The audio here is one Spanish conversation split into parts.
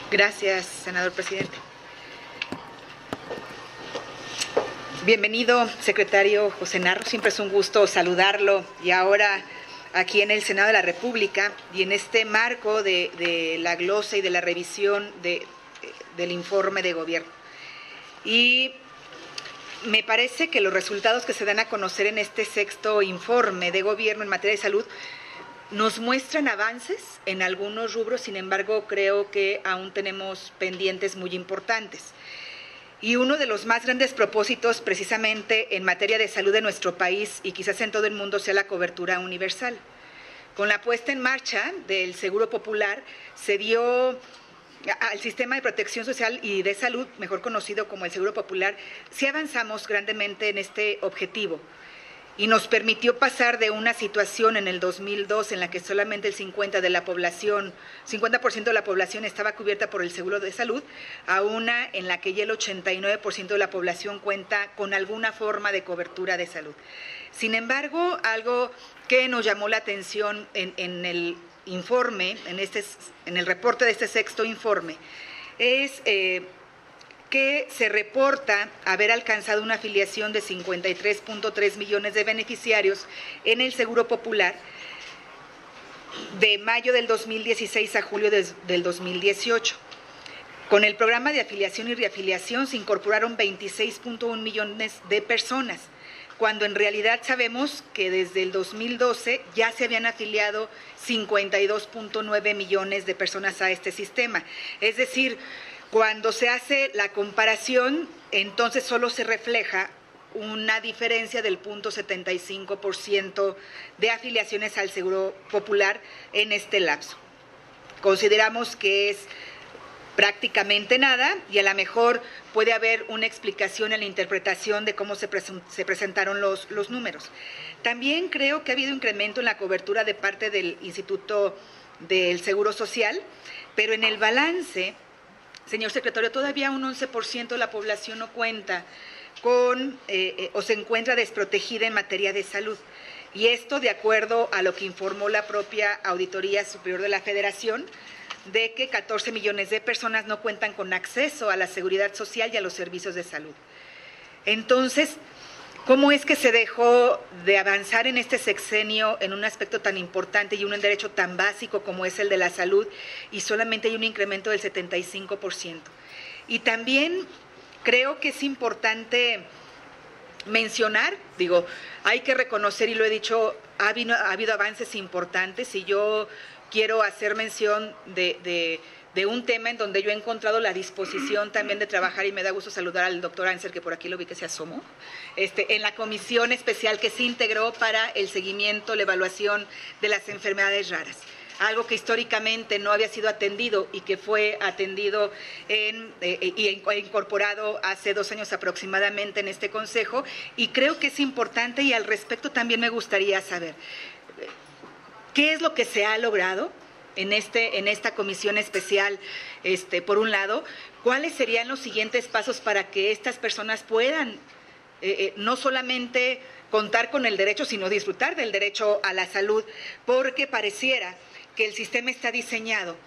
Gracias, senador presidente. Bienvenido, secretario José Narro. Siempre es un gusto saludarlo y ahora aquí en el Senado de la República y en este marco de la glosa y de la revisión del informe de gobierno. Y me parece que los resultados que se dan a conocer en este sexto informe de gobierno en materia de salud nos muestran avances en algunos rubros, sin embargo, creo que aún tenemos pendientes muy importantes. Y uno de los más grandes propósitos, precisamente en materia de salud de nuestro país y quizás en todo el mundo, sea la cobertura universal. Con la puesta en marcha del Seguro Popular, se dio al sistema de protección social y de salud, mejor conocido como el Seguro Popular, sí avanzamos grandemente en este objetivo. Y nos permitió pasar de una situación en el 2002 en la que solamente el 50% de la población estaba cubierta por el seguro de salud, a una en la que ya el 89% de la población cuenta con alguna forma de cobertura de salud. Sin embargo, algo que nos llamó la atención en el informe, en el reporte de este sexto informe, es que se reporta haber alcanzado una afiliación de 53.3 millones de beneficiarios en el Seguro Popular de mayo del 2016 a julio del 2018. Con el programa de afiliación y reafiliación se incorporaron 26.1 millones de personas, cuando en realidad sabemos que desde el 2012 ya se habían afiliado 52.9 millones de personas a este sistema. Es decir, cuando se hace la comparación, entonces solo se refleja una diferencia del 0.75% de afiliaciones al Seguro Popular en este lapso. Consideramos que es prácticamente nada y a lo mejor puede haber una explicación en la interpretación de cómo se presentaron los números. También creo que ha habido incremento en la cobertura de parte del Instituto del Seguro Social, pero en el balance, señor secretario, todavía un 11% de la población no cuenta con o se encuentra desprotegida en materia de salud. Y esto de acuerdo a lo que informó la propia Auditoría Superior de la Federación, de que 14 millones de personas no cuentan con acceso a la seguridad social y a los servicios de salud. Entonces, ¿cómo es que se dejó de avanzar en este sexenio en un aspecto tan importante y un derecho tan básico como es el de la salud y solamente hay un incremento del 75%? Y también creo que es importante mencionar, hay que reconocer, y lo he dicho, ha habido avances importantes y yo quiero hacer mención de un tema en donde yo he encontrado la disposición también de trabajar y me da gusto saludar al doctor Ansel, que por aquí lo vi que se asomó, en la comisión especial que se integró para el seguimiento, la evaluación de las enfermedades raras, algo que históricamente no había sido atendido y que fue atendido y incorporado hace 2 años aproximadamente en este consejo, y creo que es importante y al respecto también me gustaría saber ¿qué es lo que se ha logrado en esta comisión especial? Por un lado, ¿cuáles serían los siguientes pasos para que estas personas puedan no solamente contar con el derecho, sino disfrutar del derecho a la salud? Porque pareciera que el sistema está diseñado,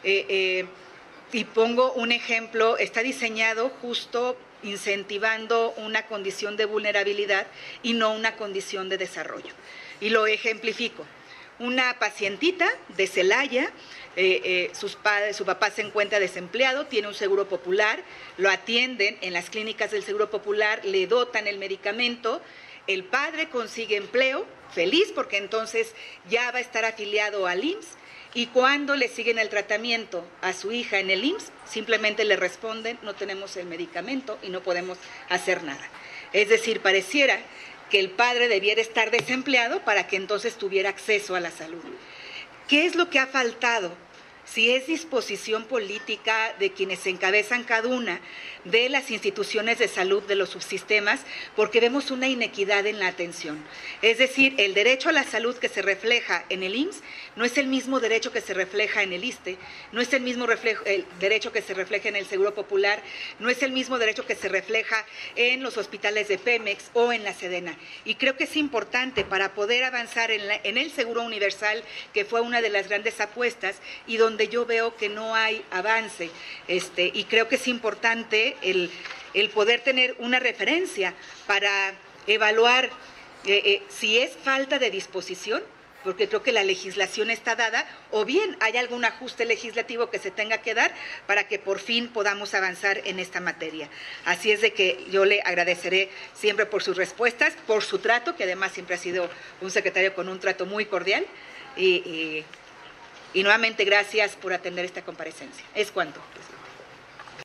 y pongo un ejemplo, está diseñado justo incentivando una condición de vulnerabilidad y no una condición de desarrollo. Y lo ejemplifico. Una pacientita de Celaya, su papá se encuentra desempleado, tiene un seguro popular, lo atienden en las clínicas del Seguro Popular, le dotan el medicamento, el padre consigue empleo, feliz porque entonces ya va a estar afiliado al IMSS, y cuando le siguen el tratamiento a su hija en el IMSS, simplemente le responden, no tenemos el medicamento y no podemos hacer nada. Es decir, pareciera que el padre debiera estar desempleado para que entonces tuviera acceso a la salud. ¿Qué es lo que ha faltado? Si es disposición política de quienes encabezan cada una de las instituciones de salud de los subsistemas, porque vemos una inequidad en la atención. Es decir, el derecho a la salud que se refleja en el IMSS no es el mismo derecho que se refleja en el ISSSTE, no es el mismo el derecho que se refleja en el Seguro Popular, no es el mismo derecho que se refleja en los hospitales de Pemex o en la Sedena. Y creo que es importante para poder avanzar en el Seguro Universal, que fue una de las grandes apuestas, y donde donde yo veo que no hay avance, y creo que es importante el poder tener una referencia para evaluar si es falta de disposición, porque creo que la legislación está dada, o bien hay algún ajuste legislativo que se tenga que dar para que por fin podamos avanzar en esta materia. Así es de que yo le agradeceré siempre por sus respuestas, por su trato, que además siempre ha sido un secretario con un trato muy cordial, y nuevamente gracias por atender esta comparecencia. Es cuanto, presidente.